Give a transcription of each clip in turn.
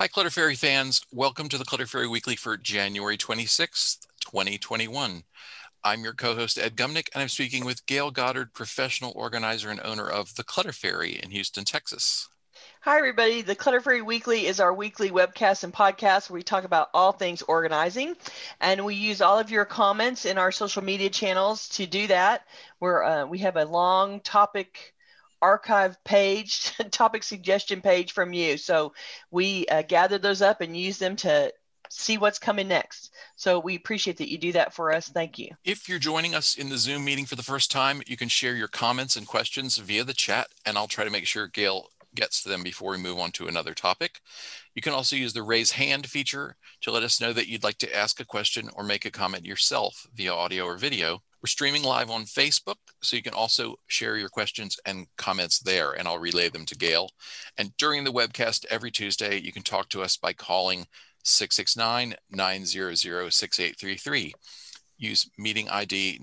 Hi, Clutter Fairy fans. Welcome to the Clutter Fairy Weekly for January 26th, 2021. I'm your co-host, Ed Gumnick, and I'm speaking with Gail Goddard, professional organizer and owner of the Clutter Fairy in Houston, Texas. Hi, everybody. The Clutter Fairy Weekly is our weekly webcast and podcast where we talk about all things organizing. And we use all of your comments in our social media channels to do that. We have a long topic archive page, topic suggestion page from you. So we gather those up and use them to see what's coming next. So we appreciate that you do that for us. Thank you. If you're joining us in the Zoom meeting for the first time, you can share your comments and questions via the chat, and I'll try to make sure Gail gets to them before we move on to another topic. You can also use the raise hand feature to let us know that you'd like to ask a question or make a comment yourself via audio or video. We're streaming live on Facebook, so you can also share your questions and comments there, and I'll relay them to Gail. And during the webcast every Tuesday, you can talk to us by calling 669-900-6833. Use meeting ID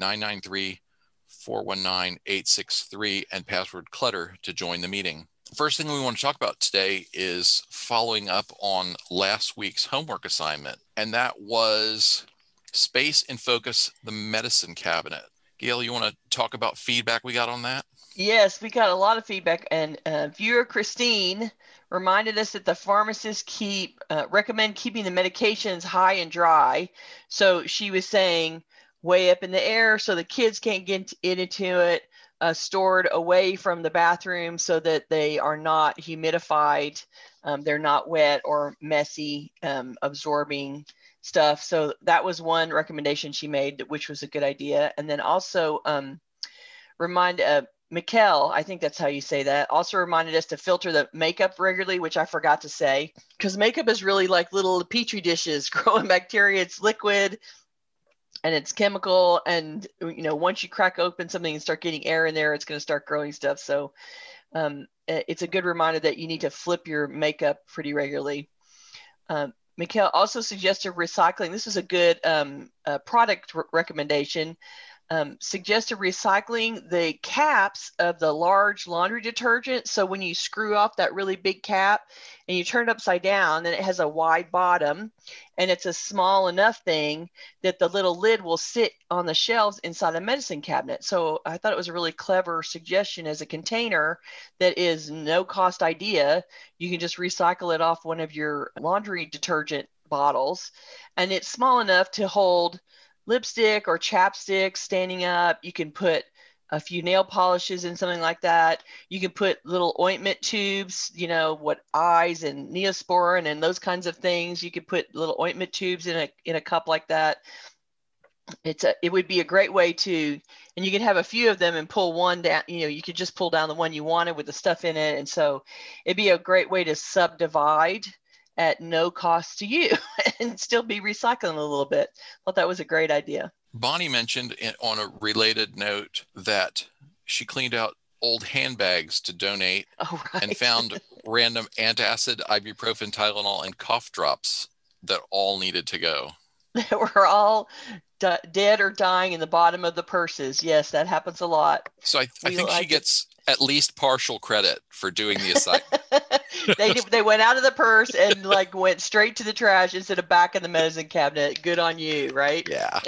993-419-863 and password clutter to join the meeting. First thing we want to talk about today is following up on last week's homework assignment, and that was Space in Focus, the medicine cabinet. Gail, you want to talk about feedback we got on that? Yes, we got a lot of feedback, and viewer Christine reminded us that the pharmacists recommend keeping the medications high and dry. So she was saying way up in the air so the kids can't get into it, stored away from the bathroom so that they are not humidified, they're not wet or messy, absorbing stuff. So that was one recommendation she made, which was a good idea. And then also Mikkel, I think that's how you say that, also reminded us to filter the makeup regularly, which I forgot to say, because makeup is really like little petri dishes growing bacteria. It's liquid and it's chemical, and once you crack open something and start getting air in there, it's going to start growing stuff. So it's a good reminder that you need to flip your makeup pretty regularly. Mikkel also suggested recycling. This is a good product recommendation. Suggested recycling the caps of the large laundry detergent. So when you screw off that really big cap and you turn it upside down, then it has a wide bottom, and it's a small enough thing that the little lid will sit on the shelves inside a medicine cabinet. So I thought it was a really clever suggestion as a container that is no cost idea. You can just recycle it off one of your laundry detergent bottles, and it's small enough to hold lipstick or chapstick standing up. You can put a few nail polishes in something like that. You can put little ointment tubes, eyes and Neosporin and those kinds of things. You could put little ointment tubes in a cup like that. It would be a great way to, and you can have a few of them and pull one down. You could just pull down the one you wanted with the stuff in it. And so it'd be a great way to subdivide at no cost to you and still be recycling a little bit. I thought that was a great idea. Bonnie mentioned on a related note that she cleaned out old handbags to donate and found random antacid, ibuprofen, Tylenol, and cough drops that all needed to go. They were all dead or dying in the bottom of the purses. Yes, that happens a lot. So I think she gets at least partial credit for doing the assignment. They went out of the purse and went straight to the trash instead of back in the medicine cabinet. Good on you, right? Yeah.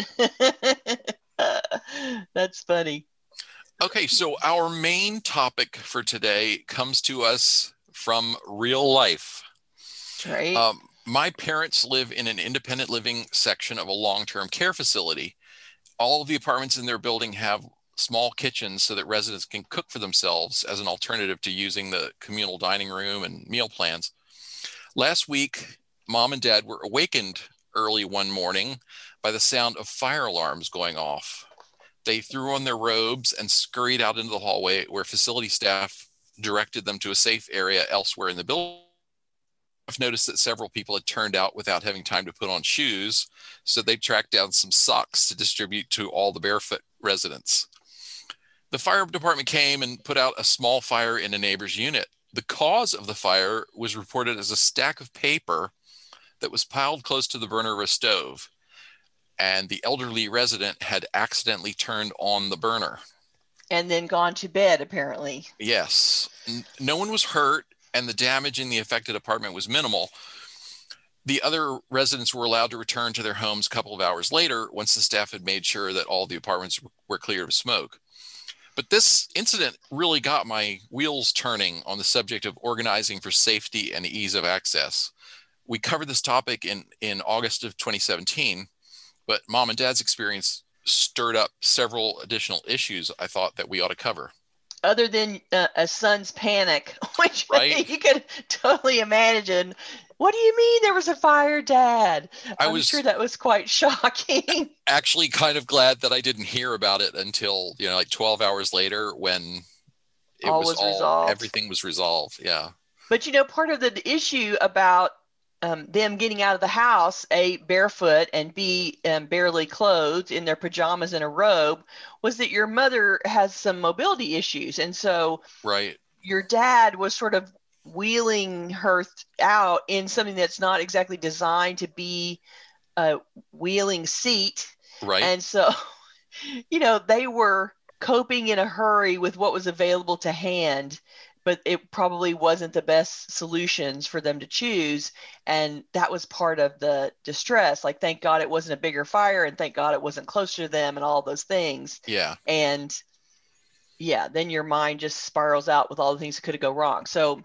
That's funny. Okay, so our main topic for today comes to us from real life. Right. My parents live in an independent living section of a long-term care facility. All of the apartments in their building have small kitchens so that residents can cook for themselves as an alternative to using the communal dining room and meal plans. Last week, Mom and Dad were awakened early one morning by the sound of fire alarms going off. They threw on their robes and scurried out into the hallway where facility staff directed them to a safe area elsewhere in the building. I've noticed that several people had turned out without having time to put on shoes, so they tracked down some socks to distribute to all the barefoot residents. The fire department came and put out a small fire in a neighbor's unit. The cause of the fire was reported as a stack of paper that was piled close to the burner of a stove, and the elderly resident had accidentally turned on the burner. And then gone to bed, apparently. Yes. No one was hurt, and the damage in the affected apartment was minimal. The other residents were allowed to return to their homes a couple of hours later once the staff had made sure that all the apartments were clear of smoke. But this incident really got my wheels turning on the subject of organizing for safety and ease of access. We covered this topic in August of 2017, but Mom and Dad's experience stirred up several additional issues I thought that we ought to cover. Other than a son's panic, which right? you could totally imagine. What do you mean there was a fire, Dad? I'm sure that was quite shocking. Actually kind of glad that I didn't hear about it until, like 12 hours later when it was resolved. Everything was resolved. Yeah. But, part of the issue about them getting out of the house, A, barefoot, and B, barely clothed in their pajamas and a robe, was that your mother has some mobility issues. And so your dad was sort of wheeling her out in something that's not exactly designed to be a wheeling seat. Right. And so, they were coping in a hurry with what was available to hand, but it probably wasn't the best solutions for them to choose. And that was part of the distress. Like, thank God it wasn't a bigger fire, and thank God it wasn't closer to them, and all those things. Yeah. And yeah, then your mind just spirals out with all the things that could go wrong. So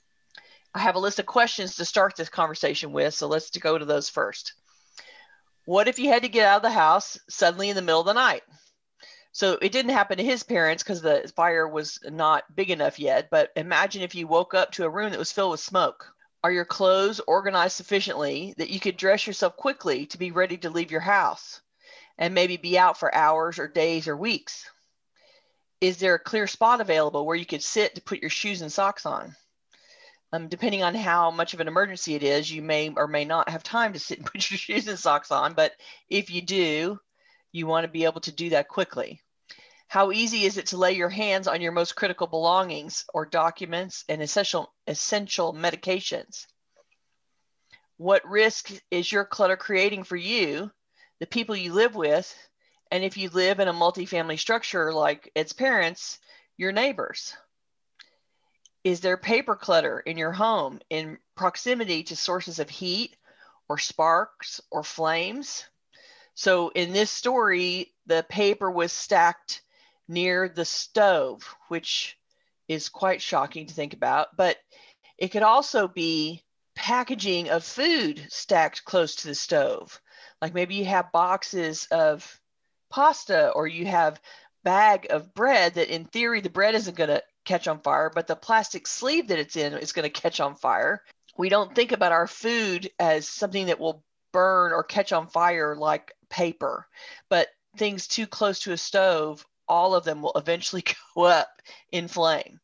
I have a list of questions to start this conversation with. So let's go to those first. What if you had to get out of the house suddenly in the middle of the night? So it didn't happen to his parents because the fire was not big enough yet. But imagine if you woke up to a room that was filled with smoke. Are your clothes organized sufficiently that you could dress yourself quickly to be ready to leave your house and maybe be out for hours or days or weeks? Is there a clear spot available where you could sit to put your shoes and socks on? Depending on how much of an emergency it is, you may or may not have time to sit and put your shoes and socks on. But if you do, you want to be able to do that quickly. How easy is it to lay your hands on your most critical belongings or documents and essential medications? What risk is your clutter creating for you, the people you live with, and if you live in a multifamily structure like its parents, your neighbors? Is there paper clutter in your home in proximity to sources of heat or sparks or flames? So in this story, the paper was stacked near the stove, which is quite shocking to think about. But it could also be packaging of food stacked close to the stove. Like maybe you have boxes of pasta, or you have bag of bread that in theory the bread isn't going to catch on fire, but the plastic sleeve that it's in is going to catch on fire. We don't think about our food as something that will burn or catch on fire like paper, but things too close to a stove, all of them will eventually go up in flame.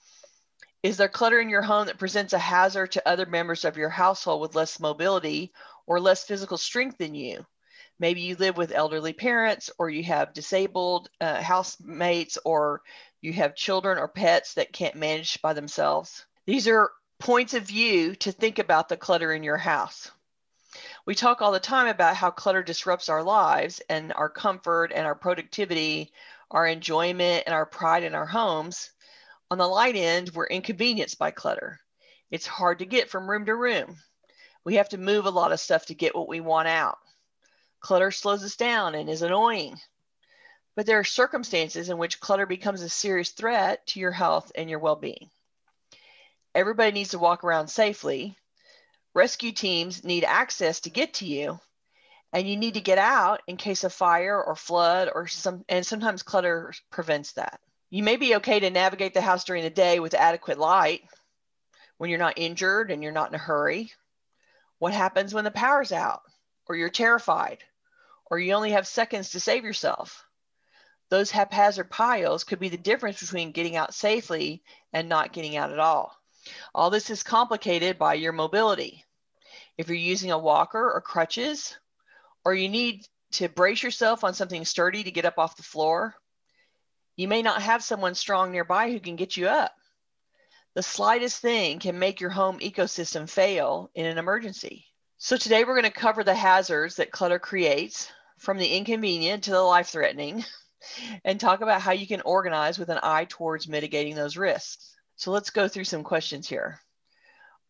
Is there clutter in your home that presents a hazard to other members of your household with less mobility or less physical strength than you? Maybe you live with elderly parents, or you have disabled housemates, or you have children or pets that can't manage by themselves. These are points of view to think about the clutter in your house. We talk all the time about how clutter disrupts our lives and our comfort and our productivity, our enjoyment and our pride in our homes. On the light end, we're inconvenienced by clutter. It's hard to get from room to room. We have to move a lot of stuff to get what we want out. Clutter slows us down and is annoying. But there are circumstances in which clutter becomes a serious threat to your health and your well-being. Everybody needs to walk around safely. Rescue teams need access to get to you, and you need to get out in case of fire or flood and sometimes clutter prevents that. You may be okay to navigate the house during the day with adequate light when you're not injured and you're not in a hurry. What happens when the power's out, or you're terrified, or you only have seconds to save yourself? Those haphazard piles could be the difference between getting out safely and not getting out at all. All this is complicated by your mobility. If you're using a walker or crutches, or you need to brace yourself on something sturdy to get up off the floor, you may not have someone strong nearby who can get you up. The slightest thing can make your home ecosystem fail in an emergency. So today we're going to cover the hazards that clutter creates, from the inconvenient to the life-threatening, and talk about how you can organize with an eye towards mitigating those risks. So let's go through some questions here.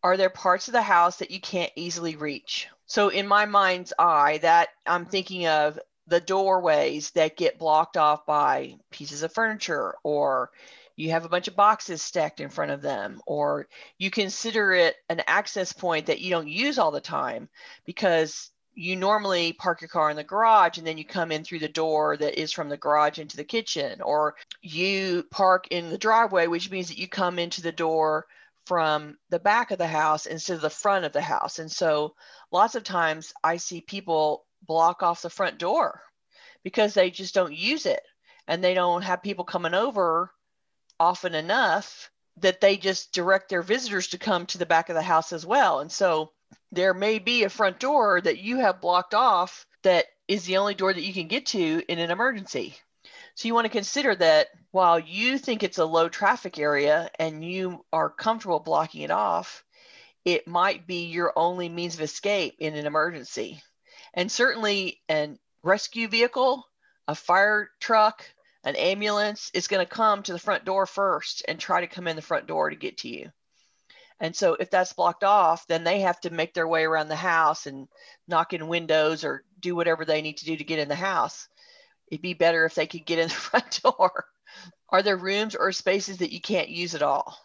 Are there parts of the house that you can't easily reach? So in my mind's eye, that I'm thinking of the doorways that get blocked off by pieces of furniture, or you have a bunch of boxes stacked in front of them, or you consider it an access point that you don't use all the time because you normally park your car in the garage and then you come in through the door that is from the garage into the kitchen, or you park in the driveway, which means that you come into the door from the back of the house instead of the front of the house. And so lots of times I see people block off the front door because they just don't use it, and they don't have people coming over often enough that they just direct their visitors to come to the back of the house as well. And so there may be a front door that you have blocked off that is the only door that you can get to in an emergency. So you want to consider that while you think it's a low traffic area and you are comfortable blocking it off, it might be your only means of escape in an emergency. And certainly a rescue vehicle, a fire truck, an ambulance is going to come to the front door first and try to come in the front door to get to you. And so if that's blocked off, then they have to make their way around the house and knock in windows or do whatever they need to do to get in the house. It'd be better if they could get in the front door. Are there rooms or spaces that you can't use at all?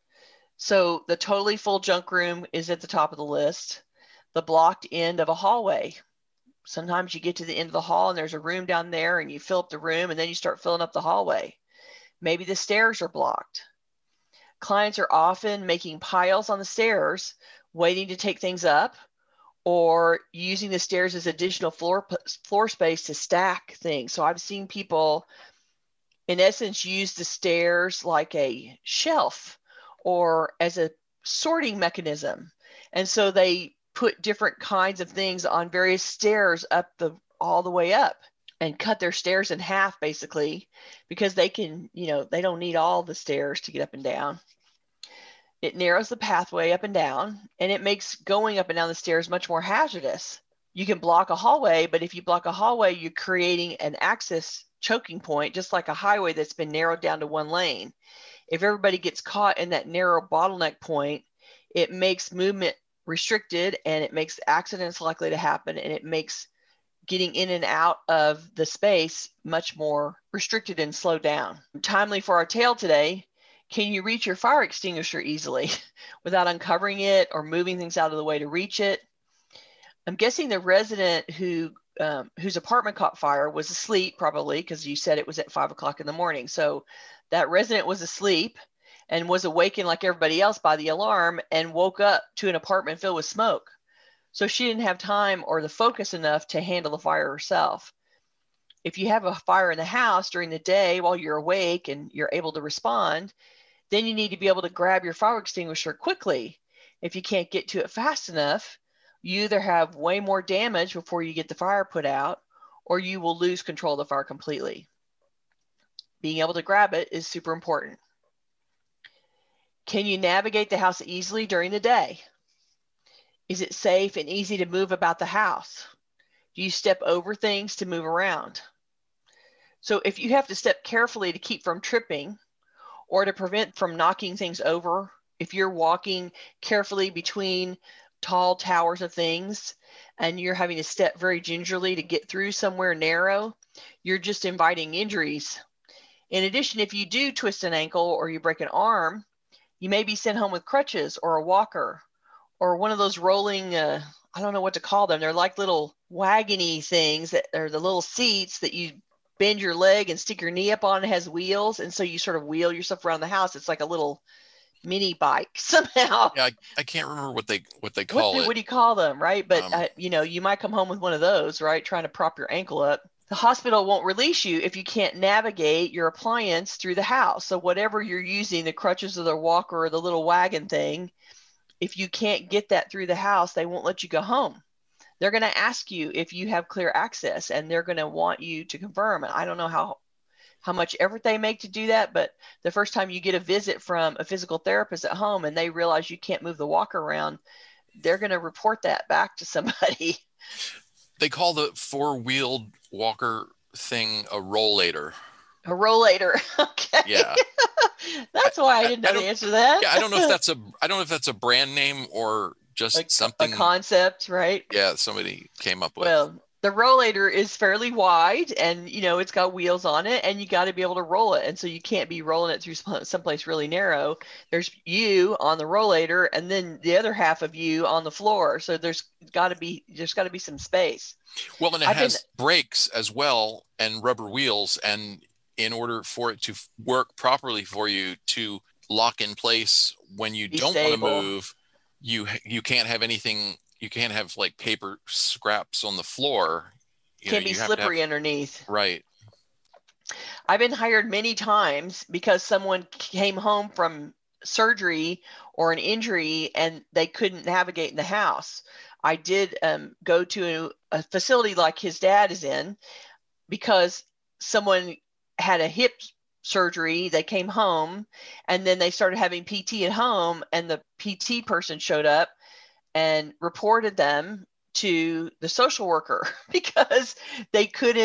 So the totally full junk room is at the top of the list. The blocked end of a hallway. Sometimes you get to the end of the hall and there's a room down there and you fill up the room and then you start filling up the hallway. Maybe the stairs are blocked. Clients are often making piles on the stairs, waiting to take things up, or using the stairs as additional floor space to stack things. So I've seen people, in essence, use the stairs like a shelf or as a sorting mechanism. And so they put different kinds of things on various stairs all the way up, and cut their stairs in half basically, because they can, they don't need all the stairs to get up and down. It narrows the pathway up and down, and it makes going up and down the stairs much more hazardous. You can block a hallway, but if you block a hallway, you're creating an access choking point, just like a highway that's been narrowed down to one lane. If everybody gets caught in that narrow bottleneck point, it makes movement restricted, and it makes accidents likely to happen, and it makes getting in and out of the space much more restricted and slowed down. Timely for our tale today, can you reach your fire extinguisher easily without uncovering it or moving things out of the way to reach it? I'm guessing the resident whose apartment caught fire was asleep, probably, because you said it was at 5 o'clock in the morning. So that resident was asleep and was awakened like everybody else by the alarm and woke up to an apartment filled with smoke. So she didn't have time or the focus enough to handle the fire herself. If you have a fire in the house during the day while you're awake and you're able to respond, then you need to be able to grab your fire extinguisher quickly. If you can't get to it fast enough, you either have way more damage before you get the fire put out, or you will lose control of the fire completely. Being able to grab it is super important. Can you navigate the house easily during the day? Is it safe and easy to move about the house? Do you step over things to move around? So if you have to step carefully to keep from tripping or to prevent from knocking things over, if you're walking carefully between tall towers of things and you're having to step very gingerly to get through somewhere narrow, you're just inviting injuries. In addition, if you do twist an ankle or you break an arm, you may be sent home with crutches or a walker or one of those rolling, I don't know what to call them. They're like little wagony things that are the little seats that you bend your leg and stick your knee up on. It has wheels. And so you sort of wheel yourself around the house. It's like a little mini bike somehow. Yeah, I can't remember what they call it. What do you call them, right? But you might come home with one of those, right? Trying to prop your ankle up. The hospital won't release you if you can't navigate your appliance through the house. So whatever you're using, the crutches or the walker or the little wagon thing, if you can't get that through the house, they won't let you go home. They're going to ask you if you have clear access, and they're going to want you to confirm. And I don't know how much effort they make to do that, but the first time you get a visit from a physical therapist at home and they realize you can't move the walker around, they're going to report that back to somebody. They call the four-wheeled walker thing a rollator. A rollator. Okay. Yeah. I, That's why I didn't I know the don't, answer to that. yeah, I don't know if that's a brand name or a, just a something, concept, right? yeah, somebody came up with. Well, the rollator is fairly wide and, it's got wheels on it and you got to be able to roll it. And so you can't be rolling it through someplace really narrow. There's you on the rollator and then the other half of you on the floor. So there's got to be some space. Well, and it I've been has brakes as well and rubber wheels. And in order for it to work properly for you to lock in place when you be don't want to stable. move, you can't have anything. You can't have like paper scraps on the floor. Can be You have to have, slippery underneath. right. I've been hired many times because someone came home from surgery or an injury and they couldn't navigate in the house. I did go to a facility like his dad is in because someone had a hip surgery. They came home and then they started having PT at home, and the PT person showed up and reported them to the social worker because they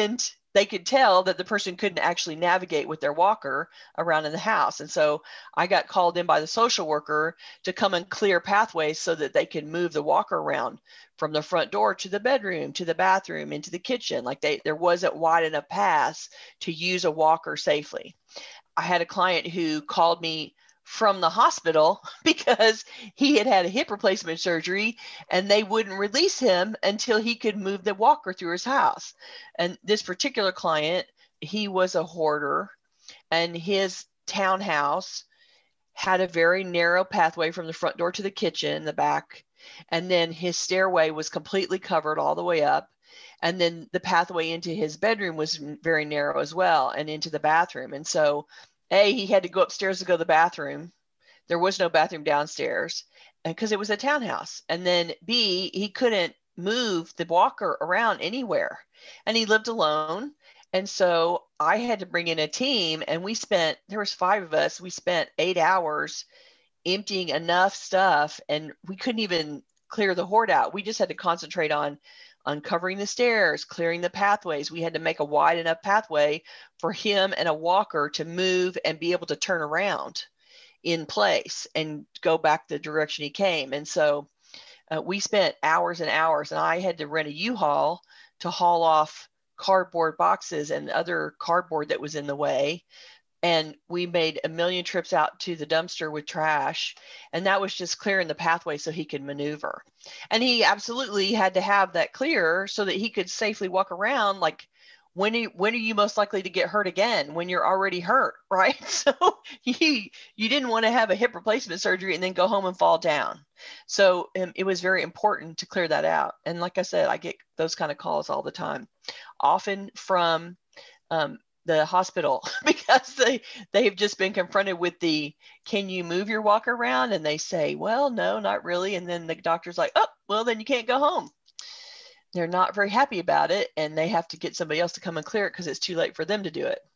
could tell that the person couldn't actually navigate with their walker around in the house. And so I got called in by the social worker to come and clear pathways so that they could move the walker around from the front door to the bedroom, to the bathroom, into the kitchen. Like there wasn't wide enough paths to use a walker safely. I had a client who called me from the hospital because he had a hip replacement surgery and they wouldn't release him until he could move the walker through his house. And this particular client, he was a hoarder, and his townhouse had a very narrow pathway from the front door to the kitchen, the back, and then his stairway was completely covered all the way up. And then the pathway into his bedroom was very narrow as well, and into the bathroom. And so he had to go upstairs to go to the bathroom. There was no bathroom downstairs because it was a townhouse. And then B, he couldn't move the walker around anywhere. And he lived alone. And so I had to bring in a team, and there was 5 of us. We spent 8 hours emptying enough stuff, and we couldn't even clear the hoard out. We just had to concentrate on uncovering the stairs, clearing the pathways. We had to make a wide enough pathway for him and a walker to move and be able to turn around in place and go back the direction he came. And so we spent hours and hours, and I had to rent a U-Haul to haul off cardboard boxes and other cardboard that was in the way. And we made a million trips out to the dumpster with trash. And that was just clearing the pathway so he could maneuver. And he absolutely had to have that clear so that he could safely walk around. Like, when are you most likely to get hurt again? When you're already hurt, right? So you didn't want to have a hip replacement surgery and then go home and fall down. So it was very important to clear that out. And like I said, I get those kind of calls all the time, often from the hospital because they've just been confronted with can you move your walker around? And they say, well, no, not really. And then the doctor's like, oh, well, then you can't go home. They're not very happy about it, and they have to get somebody else to come and clear it because it's too late for them to do it.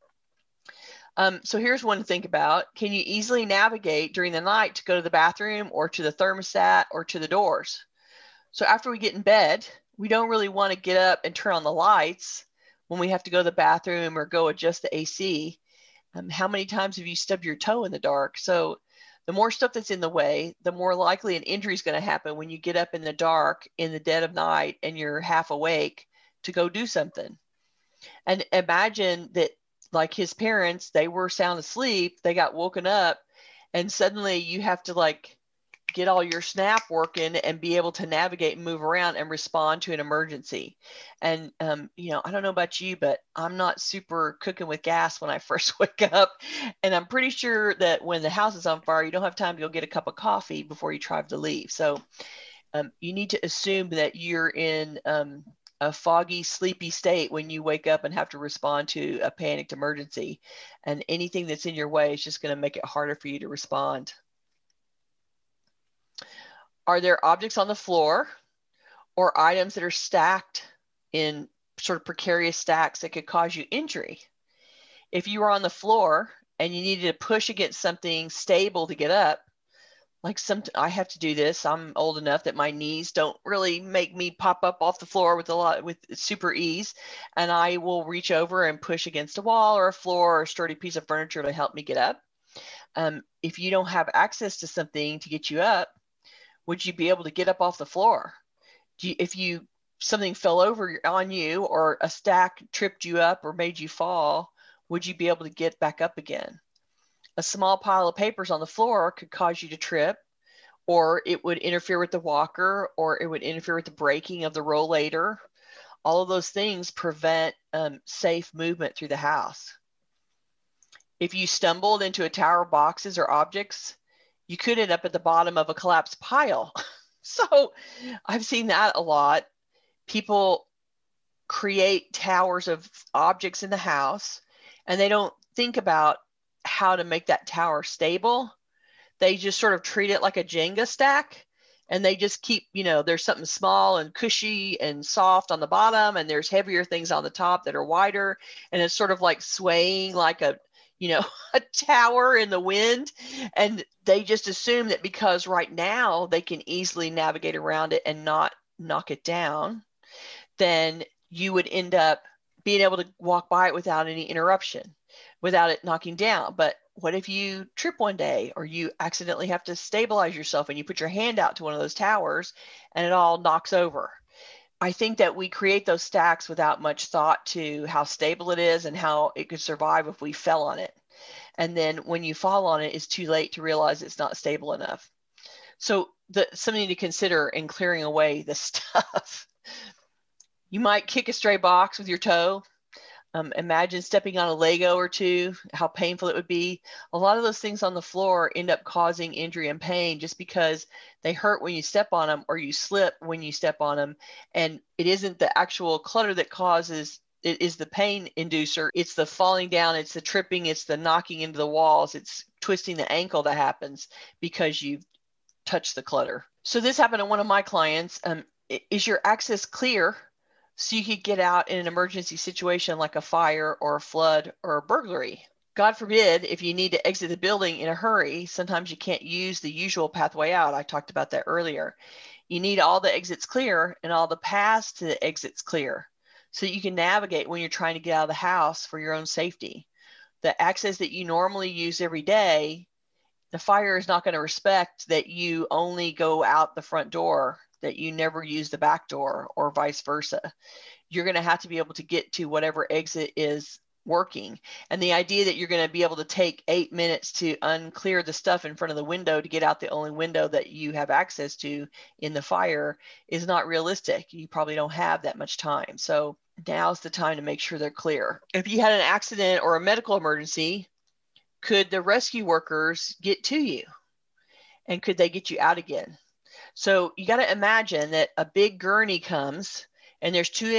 So here's one to think about. Can you easily navigate during the night to go to the bathroom or to the thermostat or to the doors? So after we get in bed, we don't really want to get up and turn on the lights when we have to go to the bathroom or go adjust the AC. How many times have you stubbed your toe in the dark? So the more stuff that's in the way, the more likely an injury is going to happen when you get up in the dark in the dead of night and you're half awake to go do something. And imagine that, like his parents, they were sound asleep, they got woken up, and suddenly you have to get all your snap working and be able to navigate and move around and respond to an emergency. And, I don't know about you, but I'm not super cooking with gas when I first wake up. And I'm pretty sure that when the house is on fire, you don't have time to go get a cup of coffee before you try to leave. So you need to assume that you're in a foggy, sleepy state when you wake up and have to respond to a panicked emergency. And anything that's in your way is just going to make it harder for you to respond. Are there objects on the floor or items that are stacked in sort of precarious stacks that could cause you injury? If you were on the floor and you needed to push against something stable to get up, Like I have to do this. I'm old enough that my knees don't really make me pop up off the floor with super ease. And I will reach over and push against a wall or a floor or a sturdy piece of furniture to help me get up. If you don't have access to something to get you up, would you be able to get up off the floor? If something fell over on you or a stack tripped you up or made you fall, would you be able to get back up again? A small pile of papers on the floor could cause you to trip, or it would interfere with the walker, or it would interfere with the braking of the rollator. All of those things prevent safe movement through the house. If you stumbled into a tower of boxes or objects, you could end up at the bottom of a collapsed pile. So I've seen that a lot. People create towers of objects in the house, and they don't think about how to make that tower stable. They just sort of treat it like a Jenga stack, and they just keep, there's something small and cushy and soft on the bottom, and there's heavier things on the top that are wider, and it's sort of like swaying like a tower in the wind. And they just assume that because right now they can easily navigate around it and not knock it down, then you would end up being able to walk by it without any interruption, without it knocking down. But what if you trip one day, or you accidentally have to stabilize yourself and you put your hand out to one of those towers and it all knocks over? I think that we create those stacks without much thought to how stable it is and how it could survive if we fell on it. And then when you fall on it, it's too late to realize it's not stable enough. So something to consider in clearing away the stuff. You might kick a stray box with your toe. Imagine stepping on a Lego or two, how painful it would be. A lot of those things on the floor end up causing injury and pain just because they hurt when you step on them, or you slip when you step on them. And it isn't the actual clutter that causes it, is the pain inducer. It's the falling down, it's the tripping, it's the knocking into the walls, it's twisting the ankle that happens because you've touched the clutter. So this happened to one of my clients. Is your access clear so you could get out in an emergency situation like a fire or a flood or a burglary? God forbid, if you need to exit the building in a hurry, sometimes you can't use the usual pathway out. I talked about that earlier. You need all the exits clear and all the paths to the exits clear so you can navigate when you're trying to get out of the house for your own safety. The access that you normally use every day, the fire is not going to respect that you only go out the front door, that you never use the back door, or vice versa. You're going to have to be able to get to whatever exit is working. And the idea that you're going to be able to take 8 minutes to unclear the stuff in front of the window to get out the only window that you have access to in the fire is not realistic. You probably don't have that much time. So now's the time to make sure they're clear. If you had an accident or a medical emergency, could the rescue workers get to you? And could they get you out again? So you got to imagine that a big gurney comes and there's two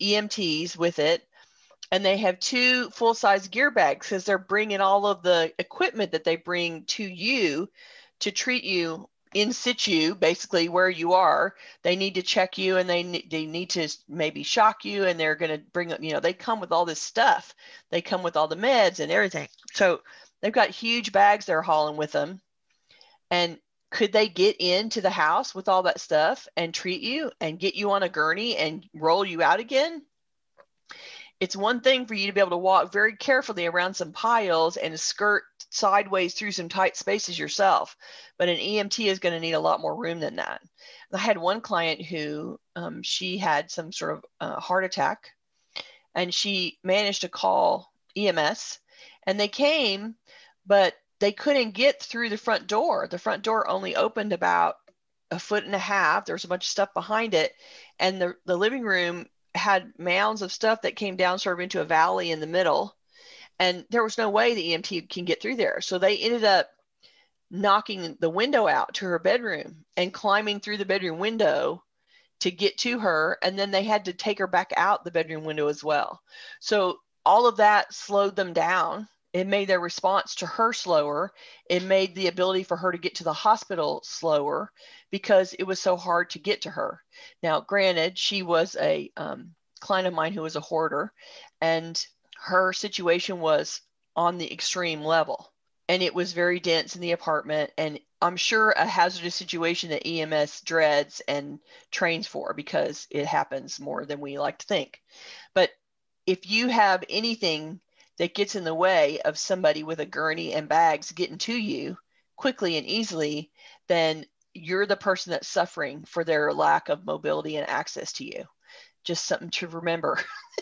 EMTs with it, and they have two full-size gear bags because they're bringing all of the equipment that they bring to you to treat you in situ, basically where you are. They need to check you, and they need to maybe shock you, and they're going to bring, they come with all this stuff. They come with all the meds and everything. So they've got huge bags they're hauling with them. And could they get into the house with all that stuff and treat you and get you on a gurney and roll you out again? It's one thing for you to be able to walk very carefully around some piles and skirt sideways through some tight spaces yourself, but an EMT is going to need a lot more room than that. I had one client who she had some sort of heart attack, and she managed to call EMS, and they came, but they couldn't get through the front door. The front door only opened about 1.5 feet. There was a bunch of stuff behind it. And the living room had mounds of stuff that came down sort of into a valley in the middle. And there was no way the EMT can get through there. So they ended up knocking the window out to her bedroom and climbing through the bedroom window to get to her. And then they had to take her back out the bedroom window as well. So all of that slowed them down. It made their response to her slower. It made the ability for her to get to the hospital slower because it was so hard to get to her. Now, granted, she was a client of mine who was a hoarder, and her situation was on the extreme level. and it was very dense in the apartment. And I'm sure a hazardous situation that EMS dreads and trains for, because it happens more than we like to think. But if you have anything that gets in the way of somebody with a gurney and bags getting to you quickly and easily, then you're the person that's suffering for their lack of mobility and access to you. Just something to remember.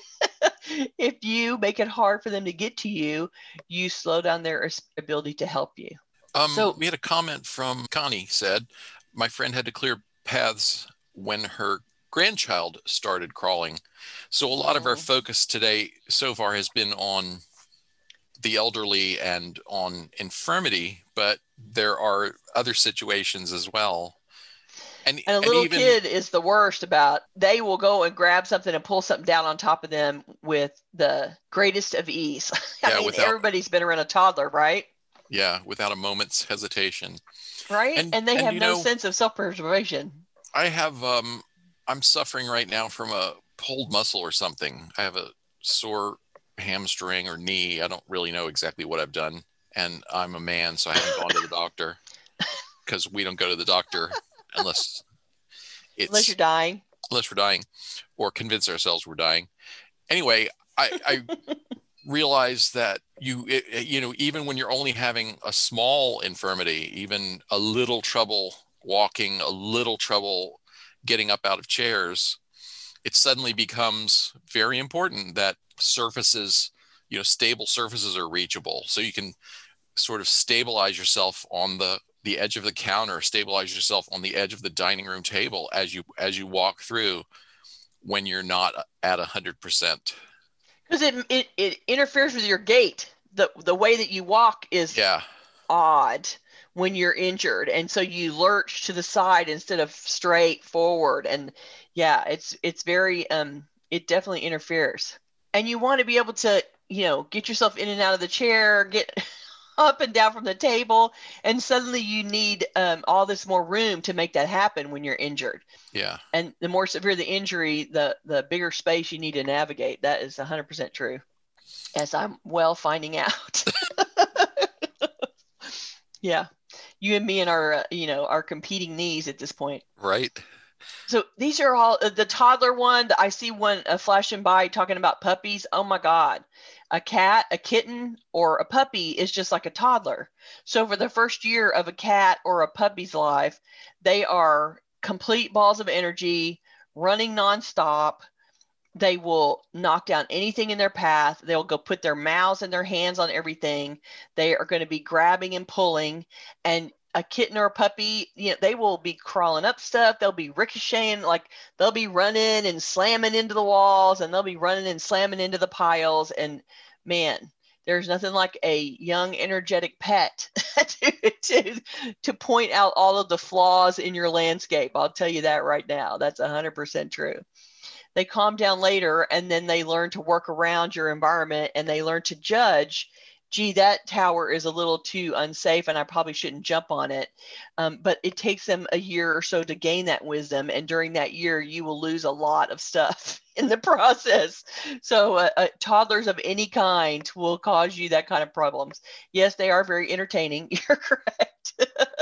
If you make it hard for them to get to you, you slow down their ability to help you. So we had a comment from Connie said, my friend had to clear paths when her grandchild started crawling. So a lot of our focus today so far has been on the elderly and on infirmity, but there are other situations as well. And a little kid is the worst about, they will go and grab something and pull something down on top of them with the greatest of ease. I mean, everybody's been around a toddler, right? Yeah, without a moment's hesitation. Right? And they have no sense of self-preservation. I have, I'm suffering right now from a pulled muscle or something. I have a sore hamstring or knee. I don't really know exactly what I've done. And I'm a man, so I haven't gone to the doctor, because we don't go to the doctor unless you're dying. Unless we're dying, or convince ourselves we're dying. Anyway, I realize that even when you're only having a small infirmity, even a little trouble walking, a little trouble getting up out of chairs, it suddenly becomes very important that surfaces, stable surfaces are reachable. So you can sort of stabilize yourself on the edge of the counter, stabilize yourself on the edge of the dining room table as you walk through, when you're not at 100%. Because it interferes with your gait. The way that you walk is odd when you're injured, and so you lurch to the side instead of straight forward. And it's very it definitely interferes. And you want to be able to get yourself in and out of the chair, get up and down from the table, and suddenly you need all this more room to make that happen when you're injured. Yeah. And the more severe the injury, the bigger space you need to navigate. That is 100% true, as I'm finding out. Yeah. You and me and our competing needs at this point. Right. So these are all the toddler one. I see one flashing by talking about puppies. Oh my God. A cat, a kitten, or a puppy is just like a toddler. So for the first year of a cat or a puppy's life, they are complete balls of energy, running nonstop. They will knock down anything in their path. They'll go put their mouths and their hands on everything. They are going to be grabbing and pulling. And a kitten or a puppy, they will be crawling up stuff. They'll be ricocheting, like they'll be running and slamming into the walls, and they'll be running and slamming into the piles. And man, there's nothing like a young, energetic pet to point out all of the flaws in your landscape. I'll tell you that right now. That's 100% true. They calm down later, and then they learn to work around your environment, and they learn to judge, gee, that tower is a little too unsafe and I probably shouldn't jump on it. But it takes them a year or so to gain that wisdom. And during that year, you will lose a lot of stuff in the process. So toddlers of any kind will cause you that kind of problems. Yes, they are very entertaining. You're correct.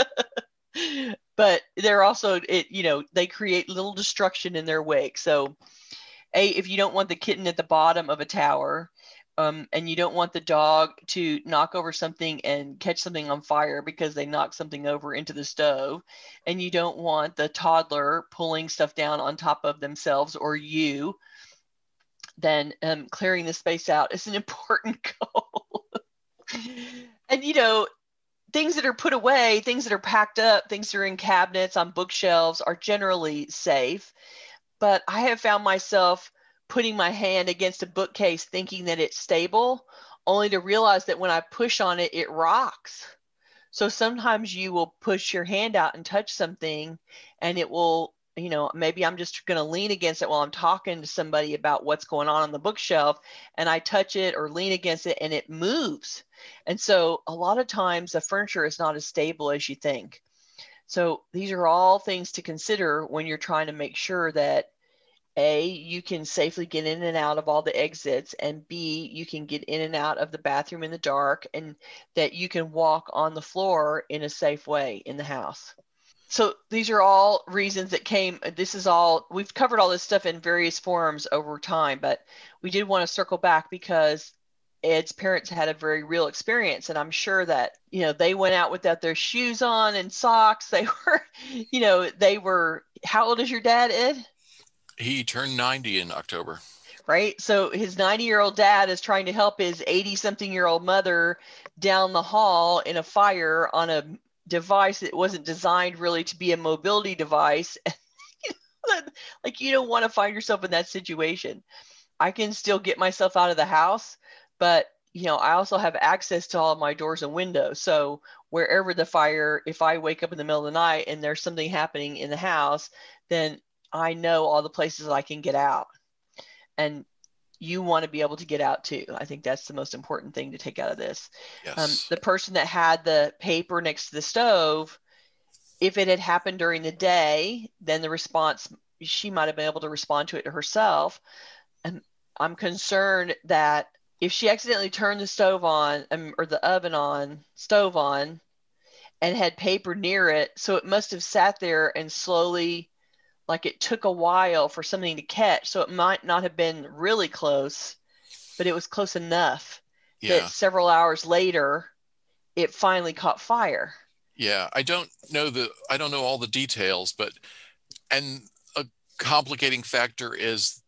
But they're also, they create little destruction in their wake. So if you don't want the kitten at the bottom of a tower, and you don't want the dog to knock over something and catch something on fire because they knocked something over into the stove, and you don't want the toddler pulling stuff down on top of themselves or you, then clearing the space out is an important goal. And, things that are put away, things that are packed up, things that are in cabinets, on bookshelves are generally safe. But I have found myself putting my hand against a bookcase thinking that it's stable, only to realize that when I push on it, it rocks. So sometimes you will push your hand out and touch something, and it will, maybe I'm just going to lean against it while I'm talking to somebody about what's going on the bookshelf, and I touch it or lean against it and it moves. And so a lot of times the furniture is not as stable as you think. So these are all things to consider when you're trying to make sure that A, you can safely get in and out of all the exits, and B, you can get in and out of the bathroom in the dark, and that you can walk on the floor in a safe way in the house. So these are all reasons that came. This is all, we've covered all this stuff in various forms over time, but we did want to circle back because Ed's parents had a very real experience. And I'm sure that, they went out without their shoes on and socks. They were, how old is your dad, Ed? He turned 90 in October. Right. So his 90-year-old dad is trying to help his 80-something-year-old mother down the hall in a fire on a device that wasn't designed really to be a mobility device. Like, you don't want to find yourself in that situation. I can still get myself out of the house, but I also have access to all of my doors and windows. So wherever the fire, if I wake up in the middle of the night and there's something happening in the house, then I know all the places I can get out. And you want to be able to get out too. I think that's the most important thing to take out of this. Yes. The person that had the paper next to the stove, if it had happened during the day, then the response, she might have been able to respond to it herself. And I'm concerned that if she accidentally turned the stove on, or the oven on, stove on, and had paper near it, so it must have sat there and slowly, like it took a while for something to catch. So it might not have been really close, but it was close enough that several hours later, it finally caught fire. Yeah, I don't know all the details, and a complicating factor is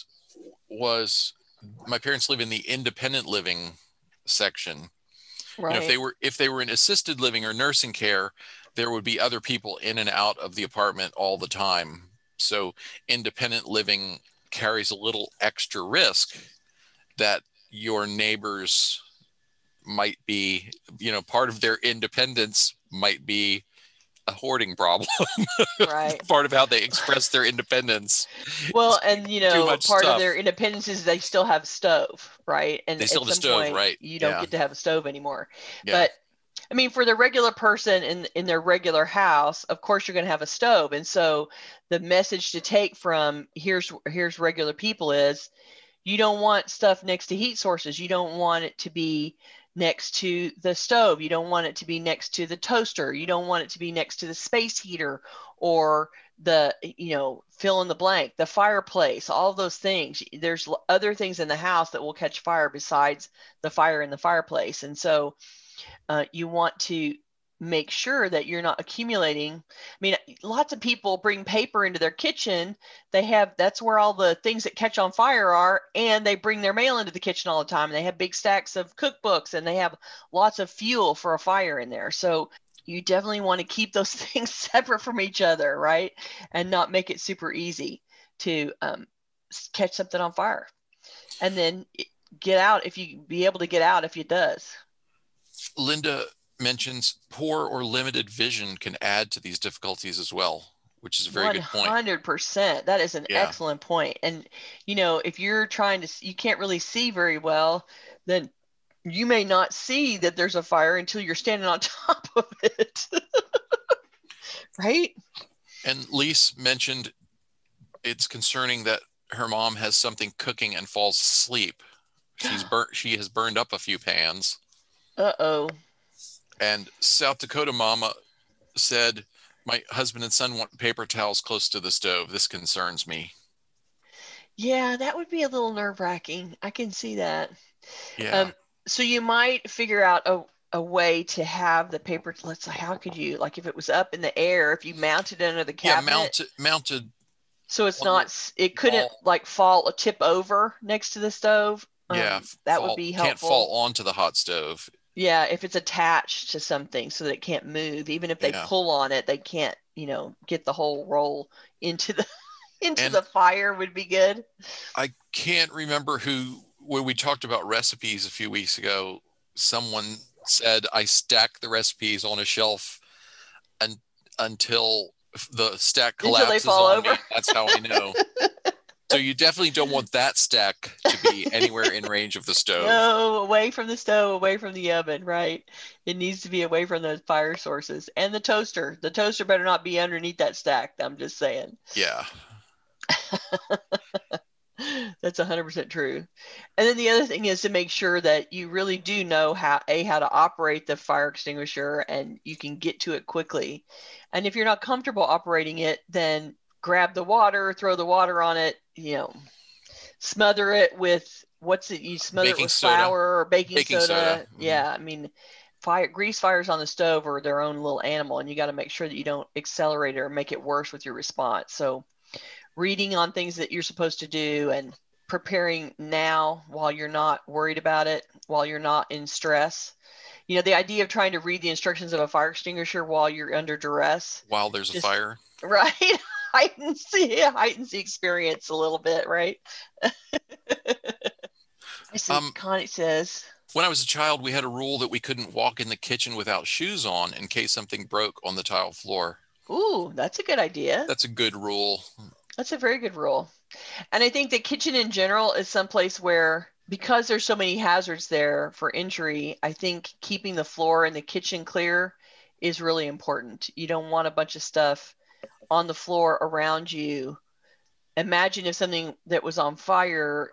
my parents live in the independent living section. Right. If they were in assisted living or nursing care, there would be other people in and out of the apartment all the time. So independent living carries a little extra risk that your neighbors might be, part of their independence might be a hoarding problem. Right. Part of how they express their independence. Well, and part of their independence is they still have stove, right? And they still have a stove, right? You don't get to have a stove anymore. Yeah. But I mean, for the regular person in their regular house, of course you're going to have a stove. And so the message to take from here's regular people is, you don't want stuff next to heat sources. You don't want it to be next to the stove. You don't want it to be next to the toaster. You don't want it to be next to the space heater or the, fill in the blank, the fireplace, all those things. There's other things in the house that will catch fire besides the fire in the fireplace. And so you want to make sure that you're not accumulating. I mean, lots of people bring paper into their kitchen. That's where all the things that catch on fire are, and they bring their mail into the kitchen all the time. They have big stacks of cookbooks, and they have lots of fuel for a fire in there. So you definitely want to keep those things separate from each other, right? And not make it super easy to catch something on fire. And then get out if you be able to get out if it does. Linda mentions poor or limited vision can add to these difficulties as well, which is a very good point. 100%. That is an excellent point. And, if you're you can't really see very well, then you may not see that there's a fire until you're standing on top of it. Right? And Lise mentioned it's concerning that her mom has something cooking and falls asleep. She has burned up a few pans. Uh-oh. And South Dakota mama said, my husband and son want paper towels close to the stove. This concerns me. Yeah, that would be a little nerve-wracking. I can see that. Yeah. So you might figure out a way to have the paper. Let's say, how could you, like if it was up in the air, if you mounted it under the cabinet? Yeah, mounted. So it's not, it couldn't like fall, tip over next to the stove. Yeah. That would be helpful. Can't fall onto the hot stove. Yeah, if it's attached to something so that it can't move, even if they pull on it, they can't, get the whole roll into the fire would be good. I can't remember when we talked about recipes a few weeks ago, someone said I stack the recipes on a shelf until the stack collapses until they fall on over. Me. That's how I know. So you definitely don't want that stack to be anywhere in range of the stove. No, away from the stove, away from the oven, right? It needs to be away from those fire sources. And the toaster. The toaster better not be underneath that stack. I'm just saying. Yeah. That's 100% true. And then the other thing is to make sure that you really do know how to operate the fire extinguisher and you can get to it quickly. And if you're not comfortable operating it, then grab the water, throw the water on it, smother it with you smother it Baking with soda. flour or baking Baking soda. soda. Yeah, I mean, grease fires on the stove are their own little animal, and you got to make sure that you don't accelerate it or make it worse with your response. So reading on things that you're supposed to do and preparing now while you're not worried about it, while you're not in stress. The idea of trying to read the instructions of a fire extinguisher while you're under duress. While there's a fire. Right. heightens the experience a little bit, right? I see Connie says, when I was a child, we had a rule that we couldn't walk in the kitchen without shoes on in case something broke on the tile floor. Ooh, that's a good idea. That's a good rule. That's a very good rule. And I think the kitchen in general is someplace where, because there's so many hazards there for injury, I think keeping the floor in the kitchen clear is really important. You don't want a bunch of stuff on the floor around you. Imagine if something that was on fire,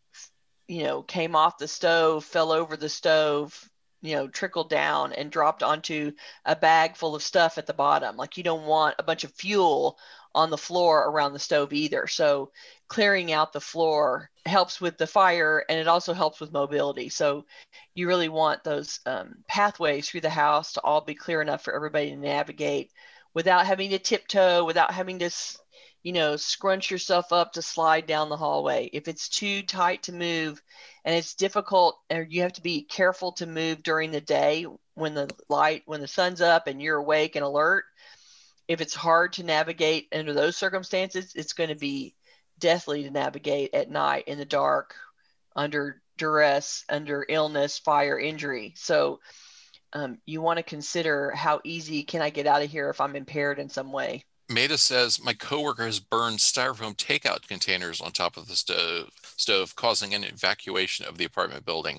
came off the stove, fell over the stove, trickled down and dropped onto a bag full of stuff at the bottom. Like, you don't want a bunch of fuel on the floor around the stove either. So clearing out the floor helps with the fire, and it also helps with mobility. So you really want those pathways through the house to all be clear enough for everybody to navigate without having to tiptoe, without having to scrunch yourself up to slide down the hallway. If it's too tight to move and it's difficult, or you have to be careful to move during the day when the sun's up and you're awake and alert, if it's hard to navigate under those circumstances, it's going to be deathly to navigate at night in the dark, under duress, under illness, fire, injury. So you want to consider, how easy can I get out of here if I'm impaired in some way? Maida says, my coworker has burned styrofoam takeout containers on top of the stove, causing an evacuation of the apartment building.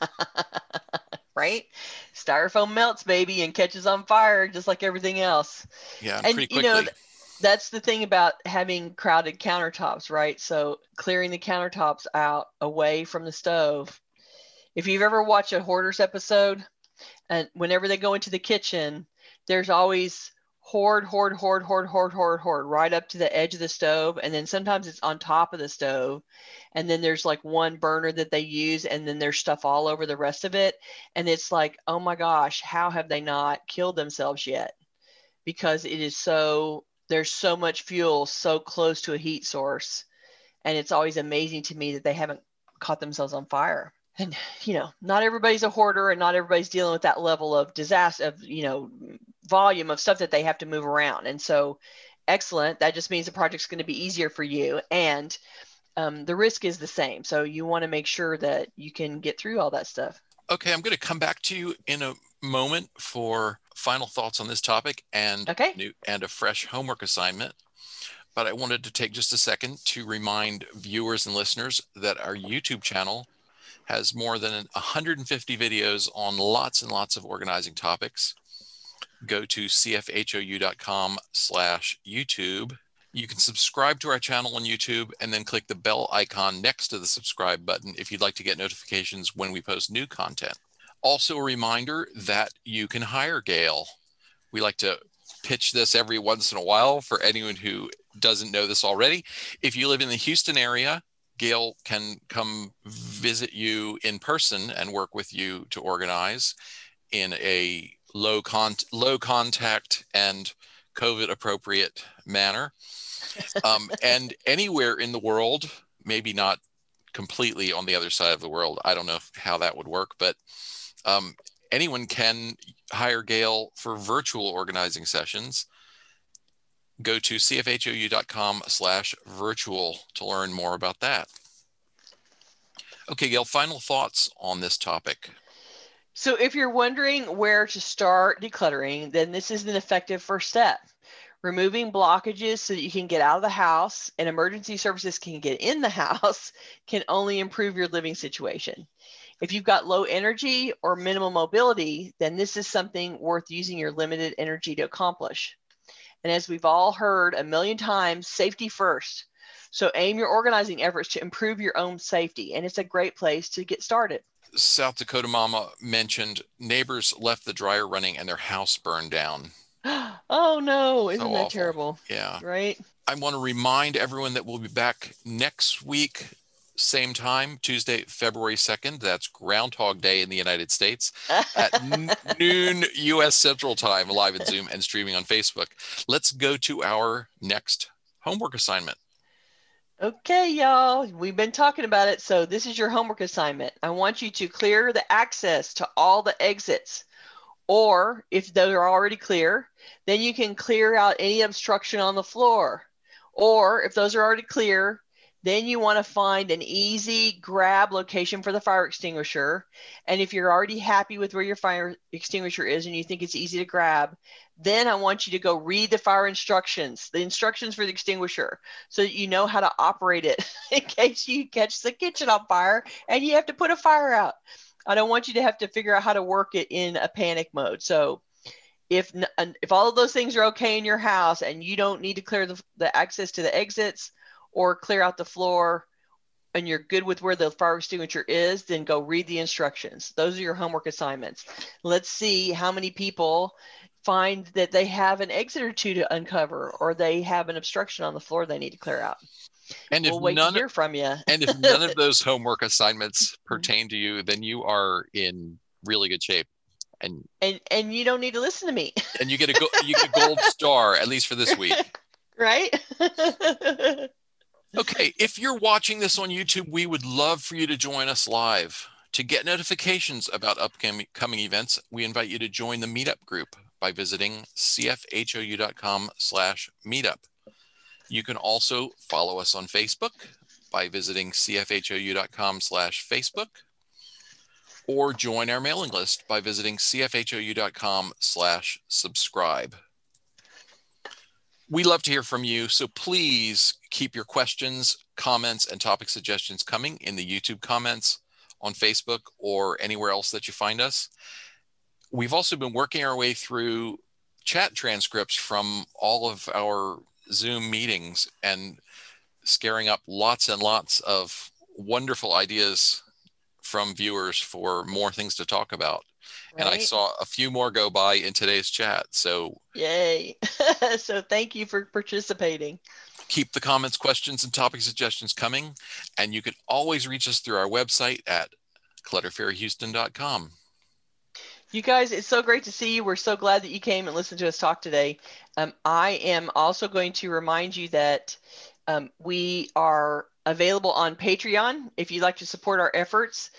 Right? Styrofoam melts, baby, and catches on fire just like everything else. Yeah, and pretty quickly. That's the thing about having crowded countertops, right? So clearing the countertops out away from the stove. If you've ever watched a Hoarders episode, and whenever they go into the kitchen, there's always hoard right up to the edge of the stove, and then sometimes it's on top of the stove, and then there's like one burner that they use, and then there's stuff all over the rest of it, and it's like, oh my gosh, how have they not killed themselves yet? Because there's so much fuel so close to a heat source, and it's always amazing to me that they haven't caught themselves on fire. And not everybody's a hoarder, and not everybody's dealing with that level of disaster, of volume of stuff that they have to move around. And so, excellent. That just means the project's going to be easier for you, and the risk is the same. So you want to make sure that you can get through all that stuff. Okay, I'm going to come back to you in a moment for final thoughts on this topic and a fresh homework assignment. But I wanted to take just a second to remind viewers and listeners that our YouTube channel has more than 150 videos on lots and lots of organizing topics. Go to cfhou.com/YouTube. You can subscribe to our channel on YouTube and then click the bell icon next to the subscribe button if you'd like to get notifications when we post new content. Also a reminder that you can hire Gail. We like to pitch this every once in a while for anyone who doesn't know this already. If you live in the Houston area, Gail can come visit you in person and work with you to organize in a low contact and COVID appropriate manner. And anywhere in the world, maybe not completely on the other side of the world. I don't know how that would work, but anyone can hire Gail for virtual organizing sessions. Go to cfhou.com/virtual to learn more about that. Okay, Gail, final thoughts on this topic. So if you're wondering where to start decluttering, then this is an effective first step. Removing blockages so that you can get out of the house and emergency services can get in the house can only improve your living situation. If you've got low energy or minimal mobility, then this is something worth using your limited energy to accomplish. And as we've all heard a million times, safety first. So aim your organizing efforts to improve your own safety, and it's a great place to get started. South Dakota Mama mentioned neighbors left the dryer running and their house burned down. Oh no, isn't So that awful. terrible? Yeah. Right? I want to remind everyone that we'll be back next week, same time, Tuesday, February 2nd. That's Groundhog Day in the United States at noon U.S. Central Time, live at Zoom and streaming on Facebook. Let's go to our next homework assignment. Okay, y'all, we've been talking about it. So this is your homework assignment. I want you to clear the access to all the exits. Or if those are already clear, then you can clear out any obstruction on the floor. Or if those are already clear, then you want to find an easy grab location for the fire extinguisher. And if you're already happy with where your fire extinguisher is and you think it's easy to grab, then I want you to go read the fire instructions, the instructions for the extinguisher, so that you know how to operate it in case you catch the kitchen on fire and you have to put a fire out. I don't want you to have to figure out how to work it in a panic mode. So if all of those things are okay in your house and you don't need to clear the access to the exits or clear out the floor and you're good with where the fire extinguisher is, then go read the instructions. Those are your homework assignments. Let's see how many people find that they have an exit or two to uncover, or they have an obstruction on the floor they need to clear out. And we'll wait to hear from you. And if none of those homework assignments pertain to you, then you are in really good shape. And you don't need to listen to me. And you get a gold star, at least for this week. Right? Okay, if you're watching this on YouTube, we would love for you to join us live. To get notifications about upcoming events, we invite you to join the meetup group by visiting cfhou.com/meetup. You can also follow us on Facebook by visiting cfhou.com/Facebook, or join our mailing list by visiting cfhou.com/subscribe. We love to hear from you, so please keep your questions, comments, and topic suggestions coming in the YouTube comments, on Facebook, or anywhere else that you find us. We've also been working our way through chat transcripts from all of our Zoom meetings and scaring up lots and lots of wonderful ideas from viewers for more things to talk about. Right. And I saw a few more go by in today's chat. So yay. So thank you for participating. Keep the comments, questions, and topic suggestions coming. And you can always reach us through our website at clutterfairyhouston.com. You guys, it's so great to see you. We're so glad that you came and listened to us talk today. I am also going to remind you that we are available on Patreon. If you'd like to support our efforts,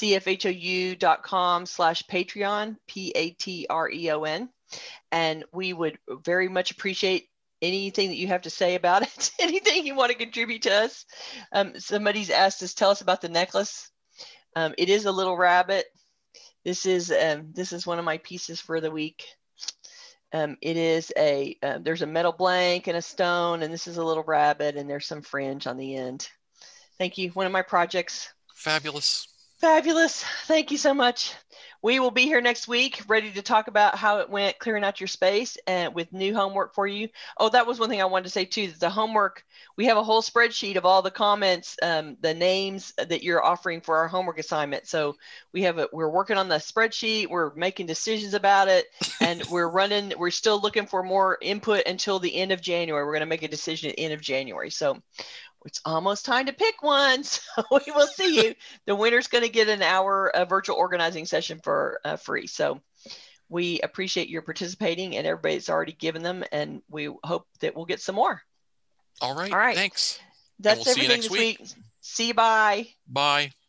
cfhou.com/Patreon, Patreon. And we would very much appreciate anything that you have to say about it, anything you want to contribute to us. Somebody's asked us, tell us about the necklace. It is a little rabbit. This is one of my pieces for the week. It is there's a metal blank and a stone, and this is a little rabbit, and there's some fringe on the end. Thank you. One of my projects. Fabulous. Fabulous. Thank you so much. We will be here next week, ready to talk about how it went clearing out your space and with new homework for you. Oh, that was one thing I wanted to say too. The homework, we have a whole spreadsheet of all the comments, the names that you're offering for our homework assignment. So we're working on the spreadsheet. We're making decisions about it, and we're still looking for more input until the end of January. We're going to make a decision at the end of January. So it's almost time to pick one. So we will see you. The winner's going to get an hour virtual organizing session for free. So we appreciate your participating, and everybody's already given them, and we hope that we'll get some more. All right. Thanks. That's everything this week. See you. Bye. Bye.